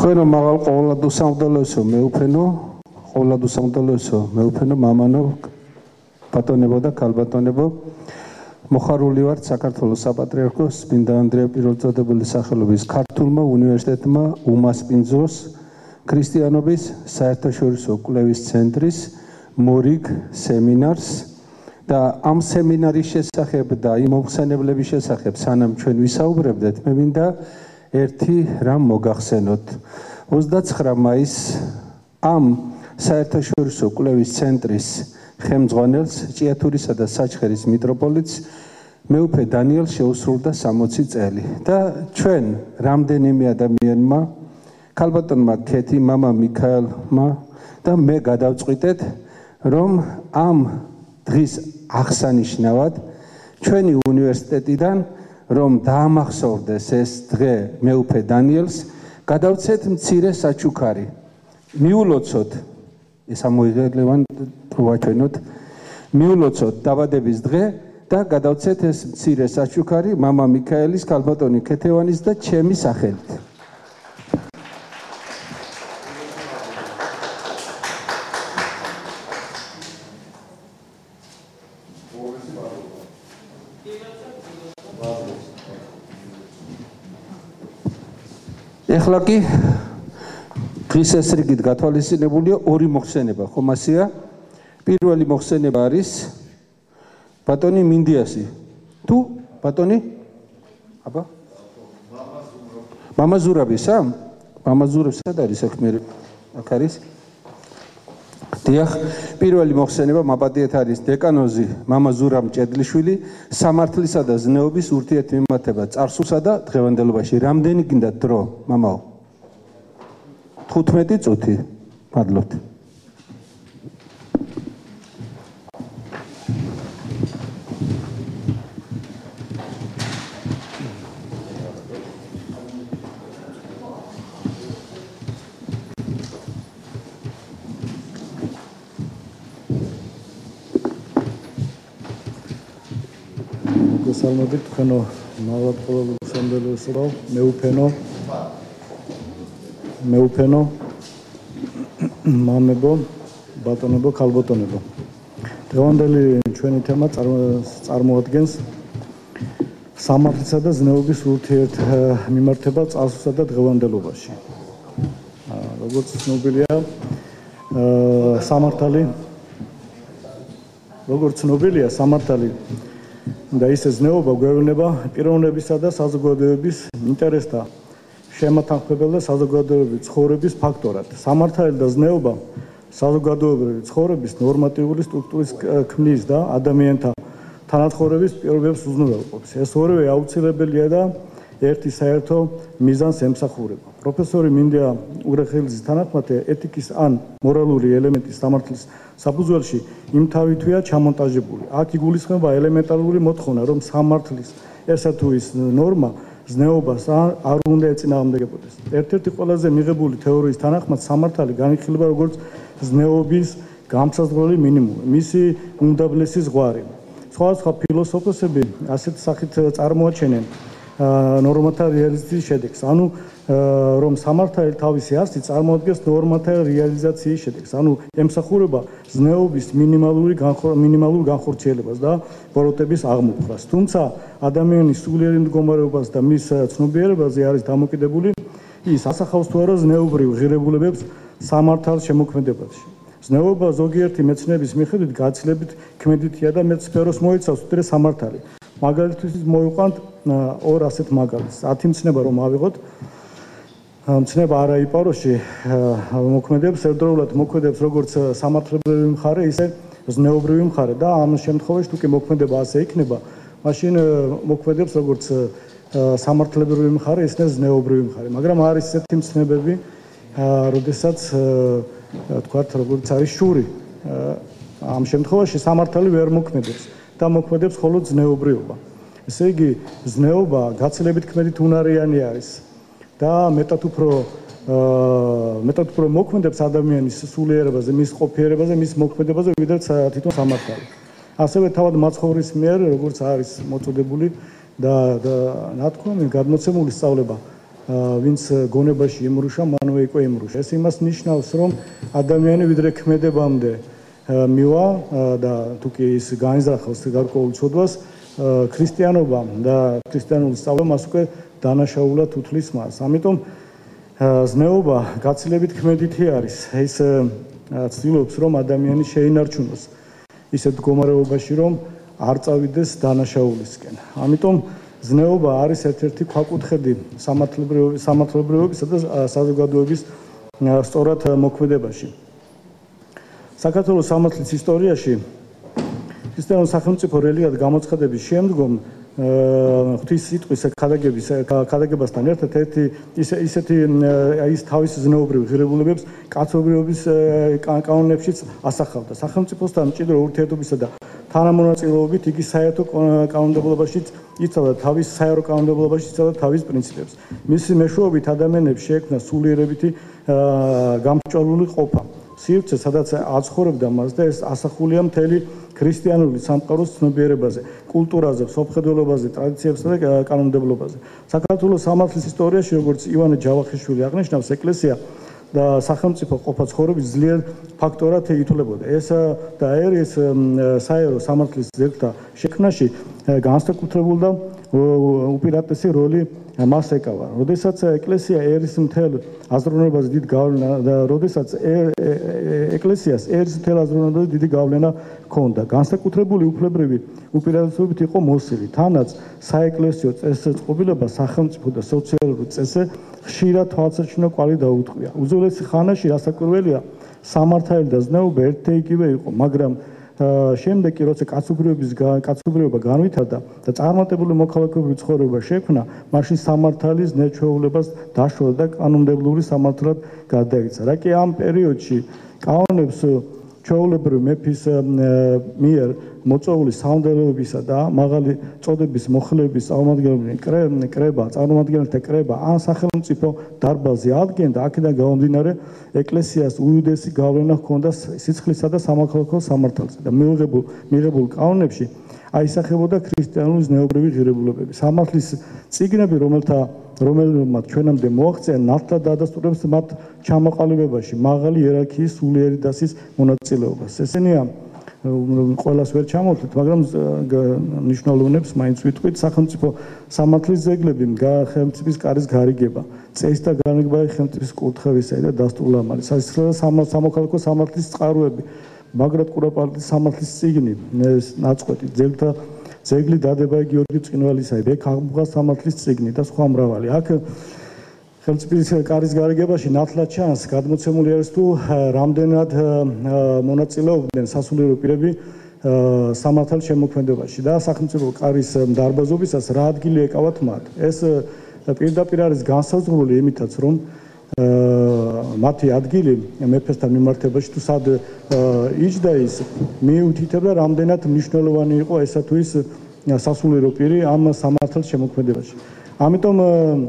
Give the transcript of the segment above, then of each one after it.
Bueno, magal qola du samdolosо მეუფენო, qola du samdolosо მეუფენო მამანო, ბატონებო და ქალბატონებო, მოხარული ვართ საქართველოს საპატრიარქოს წმინდა ანდრია პირველწოდებული სახელობის ქართულმა უნივერსიტეტმა უმასპინძლოს ქრისტიანობის საერთაშორისო კვლევის ცენტრის მორიგ სემინარს და ამ სემინარის შესახებ და იმ მოხსენებლების შესახებ სანამ ჩვენ ვისაუბრებდეთ, მე მინდა ერთი რამ მოგახსენოთ. 29 მაისს ამ საერთაშორისო კვლევის ცენტრის ხელმძღვანელს ჭიათურისა და საჩხერის მიტროპოლიტს მეუფე დანიელს შეუსრულდა 60 წელი და ჩვენ რამდენიმე ადამიანმა ქალბატონმა ქეთი, მამა მიქაელმა და მე გადავწყვიტეთ, რომ ამ დღის აღსანიშნავად ჩვენი უნივერსიტეტიდან რომ დაამახსოვრდეს ეს დღე მეუფე დანიელს, გადავცეთ მცირე საჩუქარი. მიულოცოთ, ეს ამოიღებლებან ვაჩვენოთ, მიულოცოთ დაბადების დღე და გადავცეთ ეს მცირე საჩუქარი მამა მიქაელის, ქალბატონი ქეთევანის და ჩემი სახელით. ეხლა კი დღის ეს რიგით გათვალისწინებულია ორი მოხსენება, ხომ ასეა? პირველი მოხსენება არის ბატონი მინდიასი. თუ ბატონი? აბა? მამა ზურაბისა? მამა ზურაბს სად არის აქ მე? აქ არის? დიახ, პირველი მოხსენება მაპატიეთ არის დეკანოზი მამა ზურაბ ჭედლიშვილი სამართლისა და ზნეობის ურთიერთმემართება წარსულსა და დღევანდელობაში. რამდენი გინდათ დრო, მამაო? 15 წუთი. მადლობთ. Salmabit khano malat qololu sandalosro meupeno mamebo batonobo khalbotonobo დღევანდელი ჩვენი თემა წარმოადგენს სამართლისა და ზნეობის ურთიერთმიმართება წარსულსა და დღევანდელობაში. როგორც ცნობილია, სამართალი და ისე ზნეობა გვევლინება პიროვნებისა და საზოგადოების ინტერესთა შემათანხმებელ და საზოგადოებრივი ცხოვრების ფაქტორად. სამართალი და ზნეობა საზოგადოებრივი ცხოვრების ნორმატიული სტრუქტურის ქმნის და ადამიანთა თანაცხოვრების პირობებს უზრუნველყოფს. ეს ორივე აუცილებელია და ერთი საერთო მიზანს ემსახურება. პროფესორი მინდია უგრეხელიძის თანახმად ეთიკის ან მორალური ელემენტის სამართლის საფუძველში იმთავითვია ჩამონტაჟებული. აქ იგულისხმება ელემენტარული მოთხოვნა, რომ სამართლის ესა თუ ის ნორმა ზნეობას არ უნდა ეწინააღმდეგებოდეს. ერთ-ერთი ყველაზე მიღებული თეორიის თანახმად სამართალი განიხილება როგორც ზნეობის გამსაზღვრელი მინიმუმი, მისი უმდაბლესი ზღვარი. სხვადასხვა ფილოსოფოსები ასეთ სახით წარმოაჩენენ ნორმათა რეალიზაციის შედეგს, ანუ რომ სამართალი თავისი არსით წარმოადგენს ნორმათა რეალიზაციის შედეგს, ანუ ემსახურება ზნეობის მინიმალურ განხორციელებას და ბოროტების აღმოფხვრას. თუმცა ადამიანის სულიერი მდგომარეობას და მის ცნობიერებაზე არის დამოკიდებული ის ასახავს თუ არა ზნეობრივ ღირებულებებს სამართალ შემოქმედებაში. ზნეობა ზოგიერთი მეცნიერების მიხედვით გაცილებით ქმედითია და მეტ სფეროს მოიცავს ვიდრე სამართალი. მაგალითად მოვიყვანთ ორ ასეთ მაგალითს. 10 მცნება რომ ავიღოთ, მცნება არაიპაროში მოქმედებს, ერთდროულად მოქმედებს როგორც სამართლებრივი მხარე, ისე ზნეობრივი მხარე და ამ შემთხვევაში თუ კი მოქმედება ასე იქნება, მაშინ მოქმედებს როგორც სამართლებრივი მხარე, ისე ზნეობრივი მხარე. მაგრამ არის ესეთი მცნებები, როდესაც თქვათ, როგორც არის შური. ამ შემთხვევაში სამართალი ვერ მოქმედებს და მოქმედებს მხოლოდ ზნეობრიობა. ესე იგი, ზნეობა გაცილებით ქმედით უნარიანი არის და მეტად უფრო მოქმედებს ადამიანის სულიერებაზე, მის ყოფიერებაზე, მის მოქმედებაზე, ვიდრე თვითონ სამართალი. ასევე თავად მაცხოვრის მიერ, როგორც არის მოწოდებული და ნათქვამი, გადმოცემული სწავლება ვინც გონებაში იმრუშა, მანვე იყო იმრუშა. ეს იმას ნიშნავს, რომ ადამიანი ვიდრე ქმედებამდე მივა და თუ კი ის განიზრახავს გარკვეულ ცოდვას, ქრისტიანობამ და ქრისტიანული სწავლა მას უკვე დანაშაულად უთვლის მას. ამიტომ ზნეობა გაცილებით ქმედითი არის. ეს ცდილობს, რომ ადამიანი შეინარჩუნოს ისეთ მდგომარეობაში, რომ არ წავიდეს დანაშაულისკენ. ამიტომ ზნეობა არის ერთ-ერთი ქვაკუთხედი სამართლებრივობისა და საზოგადოების სწორად მოქმედებაში. საქართველოს სამართლის ისტორიაში ქრისტიანულ სახელმწიფო რელიად გამოცხადების შემდგომ ღვთის სიტყვის ქადაგებასთან ერთად ისეთი ის თავის ზნეობრივ ღირებულებებს კაცობრიობის კანონებშიც ასახავდა. სახელმწიფოსთან მჭიდრო ურთიერთობისა და თანამონაწილეობით იგი საერთო კანონმდებლობაშიც იცავდა თავის საერო კანონმდებლობაში იცავდა თავის პრინციპებს. მისი მეშვეობით ადამიანებს შეექმნა სულიერებითი გამჭვირვალე ყოფა. სივრცე, სადაც აცხოვრებდა მას და ეს ასახულია მთელი ქრისტიანული სამყაროს ცნობიერებაზე, კულტურაზე, სოფხედველობაზე, ტრადიციებსა და კანონმდებლობაზე. საქართველოს სამართლის ისტორიაში, როგორც ივანე ჯავახიშვილი აღნიშნავს, ეკლესია და სახელმწიფო ყოფა ცხოვრების ძლიერ ფაქტორად ითვლებოდა. ეს და ერის საერო სამართლის ძეგლთა შექმნაში განსაკუთრებული და უპირატესი როლი მას ეკავა. როდესაც ეკლესია ერის მთელ აზროვნებაზე დიდ გავლენა და როდესაც ეკლესიას ერის მთელ აზროვნებაზე დიდი გავლენა ჰქონდა. განსაკუთრებული უფლებრივი უპირატესობით იყო მოსილი. თანაც საეკლესიო წესწყობილება, სახელმწიფო და სოციალური წესე ხშირად თვალსაჩინო კვალი დაუთყვია. უძველესი ხანაში რასაკვირველია, სამართალი და ზნეობა ერთ-იგივე იყო, მაგრამ შემდეგ კი როცა კაცობრიობა განვითარდა და წარმატებული მოქალაქეობრივი ცხოვრება შექმნა, მაშინ სამართალი ზნე-ჩვეულებას დაშორდა და კანონმდებლური სამართლად გარდაიცა. რა კი ამ პერიოდში კანონებს ჩვეულებრივი მეფის მიერ მოწვეული სამართლებისა და მაღალი წოდების მოხელეების წარმომადგენელთა კრება ან სახელმწიფო დარბაზი ადგენდა, აქედან გამომდინარე ეკლესიას უდიდესი გავლენა ჰქონდა სისხლისა და სამოქალაქო სამართალზე და მიღებულ კანონებში აისახებოდა ქრისტიანული ზნეობრივი ღირებულებები. სამართლის წიგნები, რომელმაც ჩვენამდე მოაღწია, ნათლად ადასტურებს მათ ჩამოყალიბებაში მაღალი იერარქიის სულიერი დასის მონაწილეობას. ესენია ყველას ვერ ჩამოვთვლით, მაგრამ მნიშვნელოვნებს მაინც ვიტყვით. სახელმწიფო სამართლის ძეგლები, ხელმწიფის კარის გარიგება, წესთა განმგებარი ხელმწიფის კურთხევისა და დასტურლამალი, სამოქალაქო სამართლის წყაროები, ბაგრატ კურაპალატის სამართლის წიგნი, ნაწყვეტი, ძეგლი დადება გიორგი ბრწყინვალისა, ბექ-აღმუღა სამართლის წიგნი და სხვა მრავალი. აქ ხელმწიფის კარის გარიგებაში ნათლად ჩანს გადმოცემული არის თუ რამდენად მონაწილეობდნენ სასულიერო პირები სამართალ შემოქმედებაში და სახელმწიფო კარის დარბაზობისას რა ადგილი ეკავათ მათ. ეს პირდაპირ არის განსაზღვრული იმითაც, რომ მათი ადგილი მეფესთან მიმართებაში თუ სად იჯდა ის მიუთითებდა რამდენად მნიშვნელოვანი იყო ესა თუ ის სასულიერო პირი ამ სამართალ შემოქმედებაში. ამიტომ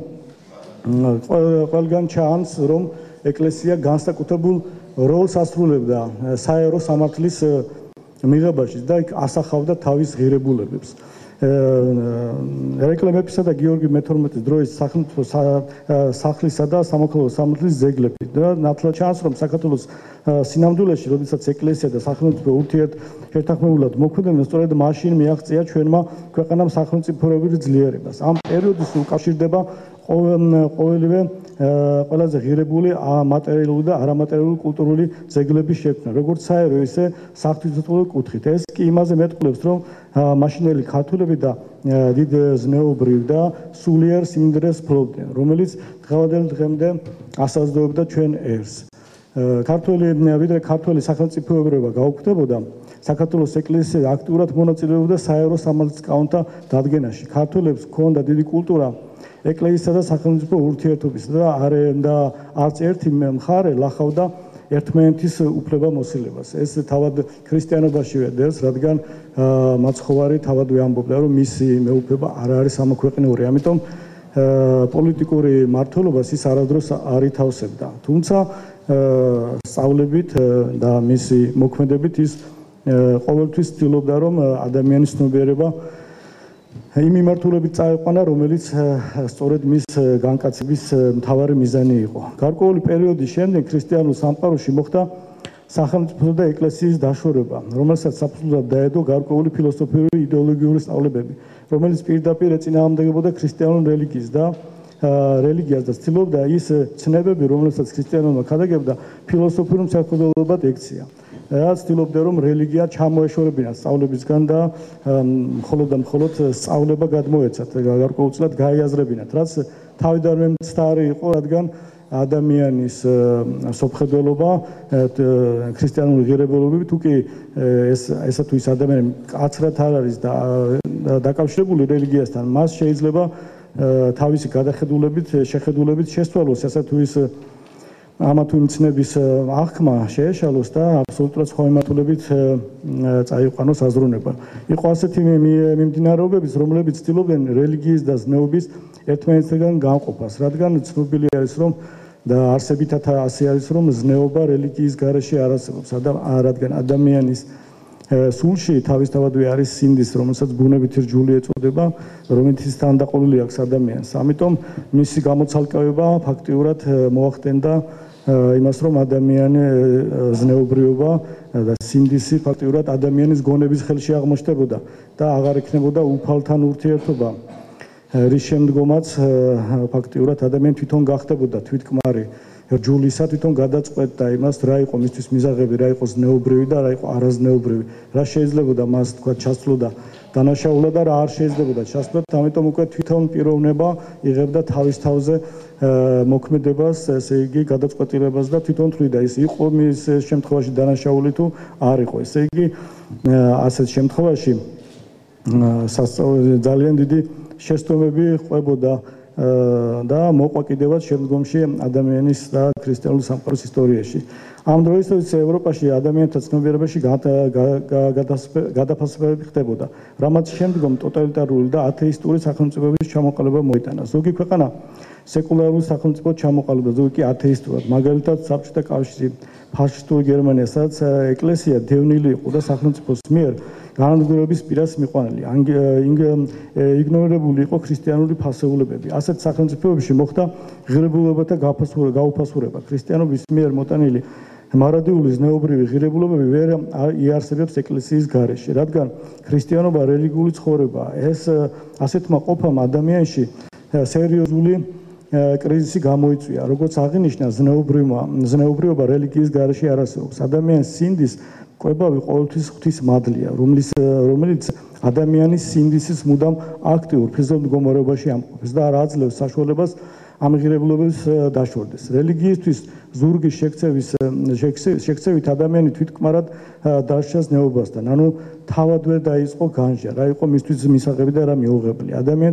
ყველგან ჩანს, რომ ეკლესია განსაკუთრებულ როლს ასრულებდა საერო სამართლის მიღებაში და ასახავდა თავის ღირებულებებს. რეკლამებისა და გიორგი მე-12 დროის სახელმწიფო სახლისა და სამოქალაქო სამართლის ძეგლები და ნათლად ჩანს, რომ საქართველოს სინამდვილეში, როდესაც ეკლესია და სახელმწიფო ურთიერთშეთანხმებულად მოქმედებდნენ, სწორედ მაშინ მიაღწია ჩვენმა ქვეყანამ სახელმწიფოებრივ ძლიერებას. ამ პერიოდის უკავშირდება ყოველივე ყველაზე ღირებული მატერიალური და არამატერიალური კულტურული ძეგლების შექმნა, როგორც საერო, ისე საღვთისმეტყველო კუთხით. ეს კი იმაზე მეტყველებს, რომ მაშინელი ქართველები და დიდ ზნეობრივ და სულიერ სიმდიდრეს ფლობდნენ, რომელიც დღევანდელ დღემდე ასაზრდოებდა ჩვენ ერს. ვიდრე ქართველი სახელმწიფოებრიობა გაუქმდებოდა, საქართველოს ეკლესია აქტიურად მონაწილეობდა საერო სამართლის კანონთა დადგენაში. ქართველებს ჰქონდა დიდი კულტურა ეკლესიისა და სახელმწიფო ურთიერთობისა და არც ერთი მხარე ლახავდა ერთმანეთის უფლებამოსილებას. ეს თავად ქრისტიანობაშივე დევს, რადგან მაცხოვარი თავადვე ამბობდა, რომ მისი მეუფება არ არის ამოქვეყნიური. ამიტომ პოლიტიკური მმართველობას ის არასდროს არ ითავსებდა. თუმცა სწავლებით და მისი მოქმედებით ის ყოველთვის ცდილობდა, რომ ადამიანის ცნობიერება იმ მიმართულებით წაიყვანა, რომელიც სწორედ მის განკაცების მთავარი მიზანი იყო. გარკვეული პერიოდის შემდეგ ქრისტიანულ სამყაროში მოხდა სახელმწიფო და ეკლესიის დაშორება, რომელსაც საფუძვლად დაედო გარკვეული ფილოსოფიური იდეოლოგიური სწავლებები, რომელიც პირდაპირ ეწინააღმდეგებოდა ქრისტიანულ რელიგიას და ცდილობდა ის ცნებები, რომლებსაც ქრისტიანობა ქადაგებდა, ფილოსოფიურ მსაქმედებლობად ექცია. რაც ცდილობდა რომ რელიგია ჩამოეშორებინა სწავლებისგან და მხოლოდ სწავლება გადმოეცათ, გარკვეულწილად გაიაზრებინათ, რაც თავიდანვე მცდარი იყო, რადგან ადამიანის სოფხედველობა ქრისტიანული ღირებულებებით უკვე ესა თუ ის ადამიანი კაცრად არ არის დაკავშირებული რელიგიასთან, მას შეიძლება თავისი შეხედულებით შესწავლოს, ესა თუ ის ამა თუ იმ ცნების აღქმა შეეშალოს და აბსოლუტურად სხვა მიმართულებით წაიყვანოს აზროვნება. იყო ასეთი მიმდინარეობებიც, რომლებიც ცდილობდნენ რელიგიის და ზნეობის ერთმანეთისგან განყოფას, რადგან ცნობილი არის, რომ და არსებითად ასე არის, რომ ზნეობა რელიგიის გარეშე არ არსებობს, რადგან ადამიანის სულში თავისთავადვე არის სინდის, რომელსაც ბუნებითი რჯული ეწოდება, რომელიც თანდაყოლილი აქვს ადამიანს. ამიტომ მისი გამოცალკევება ფაქტიურად მოახდენდა იმას, რომ ადამიანი ზნეობრიობა და სინდისი ფაქტიურად ადამიანის გონების ხელში აღმოჩნდებოდა და აღარ ექნებოდა უფალთან ურთიერთობა, რის შემდგომაც ფაქტიურად ადამიანი თვითონ გახდებოდა თვითკმარი რჯულისა, თვითონ გადაწყვეტდა იმას, რა იყო მისთვის მიზაღები, რა იყო ზნეობრივი და რა იყო არაზნეობრივი, რა შეიძლებოდა მას თქვა ჩასწლოდა დანაშაულად და რა არ შეიძლებოდა ჩასწლოთ, ამიტომ უკვე თვითონ პიროვნება იღებდა თავის თავზე მოქმედებას, ესე იგი გადაწყვეტილებას და თვითონ თვლიდა ის იყო მის შემთხვევაში დანაშაული თუ არ იყო. ესე იგი ასეთ შემთხვევაში ძალიან დიდი შეცდომები ყვებოდა და მოყვა კიდევაც შემდგომში ადამიანის და ქრისტიანული სამყაროს ისტორიაში. ამ დროისათვის ევროპაში ადამიანთა ცნობიერებაში გადაფასებები ხდებოდა, რამაც შემდგომ ტოტალიტარული და ათეისტური სახელმწიფოების ჩამოყალიბება მოიტანა. ზოგი ქვეყანა სეკულარულ სახელმწიფოდ ჩამოყალიბდა, ზოგი კი ათეისტურად. მაგალითად, საბჭოთა კავშირი, ფაშისტური გერმანია, სადაც ეკლესია დევნილი იყო და სახელმწიფოს მიერ განადგურების პირას მიყვანილი. იგნორირებული იყო ქრისტიანული ფასეულებები. ასეთ სახელმწიფოებში მოხდა ღირებულებათა გაუფასურება. ქრისტიანობის მიერ მოტანილი მარადიული ზნეობრივი ღირებულებები ვერ იარსებებს ეკლესიის გარეშე, რადგან ქრისტიანობა რელიგიური ცხოვრებაა. ეს ასეთმა ყოფამ ადამიანში სერიოზული კრიზისი გამოიწვია. როგორც აღინიშნა, ზნეობრიობა რელიგიის გარეშე არ არსებობს. ადამიანის სინდის კვებავი ყოველთვის ღვთის მადლია, რომელიც ადამიანის სინდისის მუდამ აქტიურ ფიზიოლოგიურ მდგომარეობაში ამყოფს და არ აძლევს საშუალებას ამ ღირებულებებს დაშორდეს. რელიგიისთვის ზურგის შექცევით ადამიანი თვითკმარად დარჩა ზნეობასთან, ანუ თავად ვერ დაიწყო განჯა, რა იყო მისთვის მისაღები და რა მიუღებელი.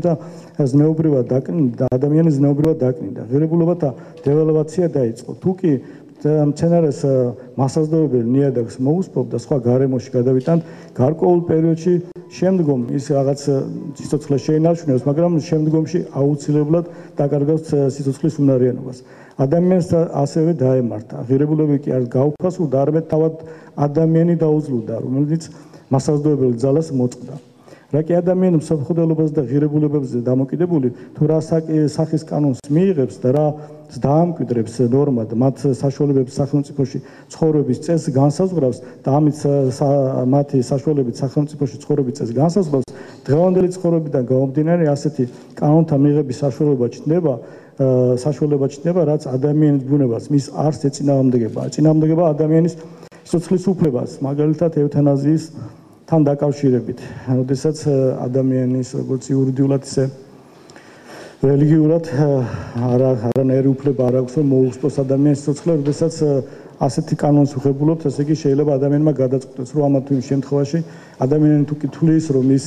ადამიანი ზნეობრივად დაკნინდა. ღირებულებათა დევალვაცია დაიწყო. თუკი მცენარეს მასაზრდოებელ ნიადაგს მოუსპობ და სხვა გარემოში გადავიტანთ, გარკვეულ პერიოდში შემდგომ ის რაღაც სიცოცხლე შეინარჩუნებს, მაგრამ შემდგომში აუცილებლად დაკარგავს სიცოცხლის უნარიანობას. ადამიანს ასევე დაემართა. ღირებულებები კი არ გაუფასურდა, არამედ თავად ადამიანი დაუძლურდა, რომელიც მასაზრდოებელ ძალას მოწყდა. რა კი ადამიანი მსოფლმხედველობაზე და ღირებულებებზე დამოკიდებული, თუ რა სახის კანონს მიიღებს და რა დაამკვიდრებს ნორმად, მათ საშუალებებს სახელმწიფოში ცხოვრების წესს განსაზღვრავს და ამით მათი საშუალებით სახელმწიფოში ცხოვრების წესს განსაზღვრავს, დღევანდელი ცხოვრებიდან გამომდინარე ასეთი კანონთა მიღების საშუალება ჩნდება, რაც ადამიანის ბუნებას მის არს ეწინააღმდეგება ადამიანის სიცოცხლის უფლებას, მაგალითად ევთანაზიის თან დაკავშირებით, როდესაც ადამიანის როგორც იურიდიულად ისე რელიგიურად არანაირი უფლება არ აქვს რომ მოუხსნოს ადამიანის სიცოცხლე, როდესაც ასეთი კანონს უხებულობთ, ასე იგი შეიძლება ადამიანმა გადაწყვეტოს, რომ ამა თუ იმ შემთხვევაში ადამიანი თუ კი თulis რომ ის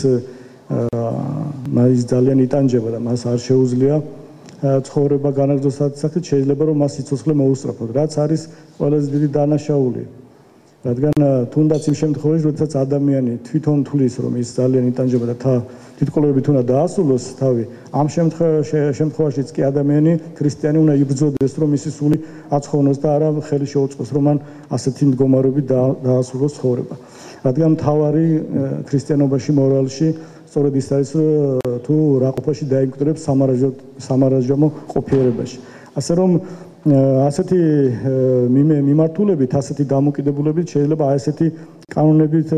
ძალიან იტანჯება და მას არ შეუძლია ცხოვრება განაგრძოს საკითხით, შეიძლება რომ მას სიცოცხლე მოუსწრაფოთ, რაც არის ყველაზე დიდი დანაშაული. რადგან თუნდაც იმ შემთხვევაში, როდესაც ადამიანი თვითონ თulis რომ ის ძალიან იტანჯება და თვითკვლევებით უნდა დაასრულოს თავი, ამ შემთხვევაშიც კი ადამიანი ქრისტიანი უნდა იბრძოდეს, რომ მისი სული აცხოვნოს და არა ხელი შეუწყოს, რომ მან ასეთი მდგომარეობით დაასრულოს ცხოვრება. რადგან მთავარი ქრისტიანობაში, მორალში სწორედ ის არის თუ რა ყოფაში დაიმკვიდრებს სამარაჟამო ყოფიერებაში. ასე რომ ასეთი მიმართულებით, ასეთი დამოკიდებულებით შეიძლება ესეთი კანონებით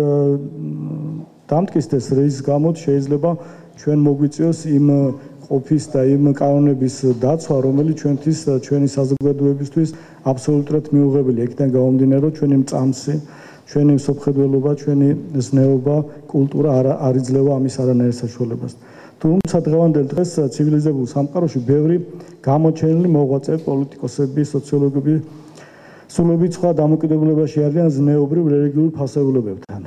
დამტკიცდეს, რის გამოც შეიძლება ჩვენ მოგვიწევს იმ ყოფის და იმ კანონების დაცვა, რომელიც ჩვენი საზოგადოებისთვის აბსოლუტურად მიუღებელია. იქიდან გამომდინარე, რომ ჩვენი მწამსი, ჩვენი მსოფლმხედველობა, ჩვენი ზნეობა, კულტურა არ იძლევა ამის არანაირ საშუალებას. თუმცა დღევანდელ დღეს ცივილიზებულ სამყაროში ბევრი გამოჩენილი მოღვაწე, პოლიტიკოსები, სოციოლოგები სულობით სხვა დამოკიდებულებაში არიან ზნეობრივ რელიგიურ ფასეულებებთან.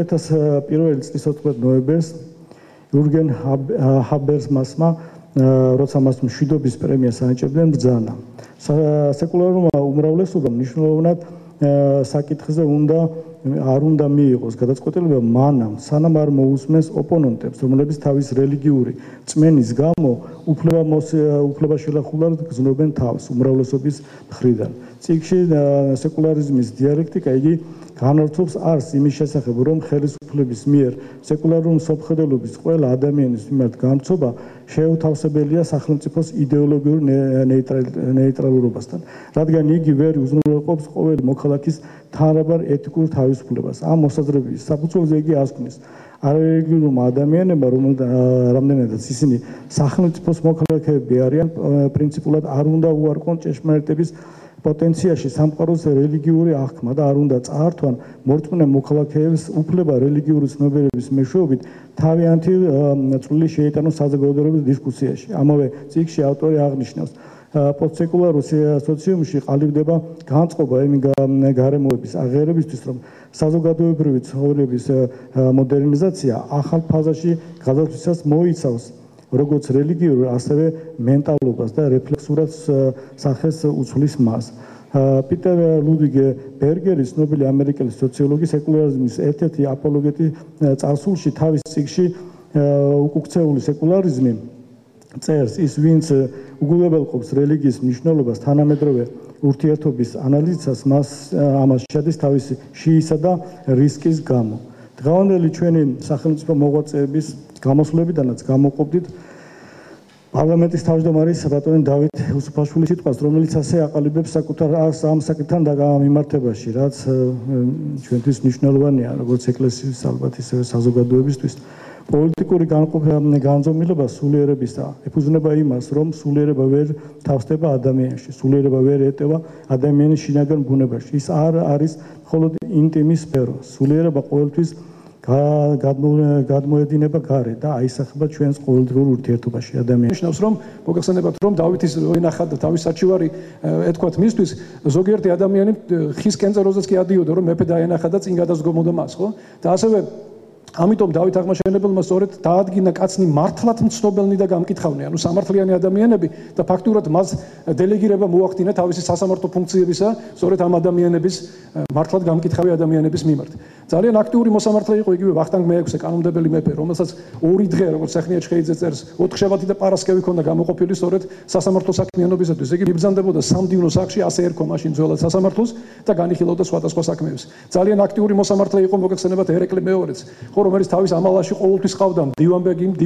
2001 წლის 14 ნოემბერს იურგენ ჰაბერსმასმა როცა მას მშვიდობის პრემიას ანიჭებდნენ ბრძანა. სეკულარულმა უმრავლესობამ მნიშვნელოვნად საკითხზე არ უნდა მიიღოს გადაწყვეტილება მანამ, სანამ არ მოусმენს ოპონენტებს, რომლებიც თავის რელიგიური წმენის გამო უფლება შელახულად გრძნობენ თავს უმრავლესობის მხრიდან. წიგნში სეკულარიზმის დიალექტიკა იგი განართობს არს იმის შესახებ, რომ ხელისუფლების მიერ სეკულარული მსოფლმხედველობის ყველა ადამიანის მიმართ გამცობა შეუთავსებელია სახელმწიფოს იდეოლოგიურ ნეიტრალურობასთან, რადგან იგი ვერ უზრუნველყოფს ყოველი მოქალაქის თანაბარ ეთიკურ თავისუფლებას. ამ მოსაზრების საფუძველზე იგი ასკვნის არარელიგიურმა ადამიანებმა, რამდენადაც ისინი სახელმწიფოს მოქალაქეები არიან, პრინციპულად არ უნდა უარყონ ჭეშმარიტების პოტენციაში სამყაროს რელიგიური აღქმა და არ უნდა წაართვან მორწმუნე მოქალაქეებს უფლება რელიგიური ცნობიერების მეშვეობით თავიანთი წვლილი შეიტანოს საზოგადოების დისკუსიაში. ამავე წიგნში ავტორი აღნიშნავს, პოსტსეკულარულ სოციუმში ყალიბდება განწყობა იმ გარემოების აღიარებისთვის, რომ საზოგადოებრივი ცხოვრების მოდერნიზაცია ახალ ფაზაში გადასვლისას მოიცავს როგორც რელიგიურ, ასევე მენტალობას და რეფლექსურად სახეს უცვლის მას. პიტერ ლუდვიგ ბერგერი, ცნობილი ამერიკელი სოციოლოგი, სეკულარიზმის ერთ-ერთი აპოლოგეტი წარსულში თავის წიგნში უკუქცეული სეკულარიზმი წერს, ის ვინც უგულებელყოფს რელიგიის მნიშვნელობას თანამედროვე ურთიერთობის ანალიზისას, ამას შედის თავისი შიისა და რისკის გამო. დღევანდელი ჩვენი სახელმწიფო მოღვაწეების გამოსვლებიდანაც გამოყოფდით პარლამენტის თავმჯდომარის ბატონი დავით უსუფაშვილის სიტყვას, რომელიც ასე აყალიბებს საკუთარ ამ საკითხთან მიმართებაში, რაც ჩვენთვის მნიშვნელოვანია, როგორც ეკლესიის, ალბათ ისევე საზოგადოებისთვის. პოლიტიკური განზომილება სულიერებისა ეფუძნება იმას, რომ სულიერება ვერ თავსდება ადამიანში, სულიერება ვერ ეტევა ადამიანის შინაგან ბუნებაში. ის არ არის მხოლოდ ინტიმის სფერო. სულიერება ყოველთვის გადმოედინება გარე და აისახება ჩვენს ყოველდღიურ ურთიერთობაში ადამიანს. ნიშნავს, რომ მოგახსენებათ, რომ დავითის ენახა და თავის საჩივარი ეთქვათ მისთვის, ზოგიერთი ადამიანი ხის კენწეროზეც კი ადიოდა, რომ მეფე დაენახა და წინ გადასგომოდა მას, ხო? და ასევე ამიტომ დავით აღმაშენებელმა სწორედ დაადგინა კაცნი მართლად მცნობელნი და გამკითხავნი, ანუ სამართლიანი ადამიანები და ფაქტურად მას დელეგირება მოახდინა თავისი სასამართლო ფუნქციებისა, სწორედ ამ ადამიანების მართლად გამკითხავი ადამიანების მიმართ. ძალიან აქტიური მოსამართლე იყო იგივე ვახტანგ მე-6 კანონმდებელი მეფე, რომელსაც 2 დღე, როგორც სახნია ჩხეიძე წერს, 4 შაბათი და პარასკევი ჰქონდა გამოყოფილი სწორედ სასამართლო საქმიანობისათვის. იგი იბრძანდებოდა სამდივნო სახლში, ასე ერქვა მაშინ ძველად სასამართლოს და განიხილავდა სხვადასხვა საქმეებს. ძალიან აქტიური მოსამართლე იყო, მოგეხსენებათ ერეკლე მეორეც, რომელიც თავის ამალაში ყოველთვის ყავდა მდივანბეგი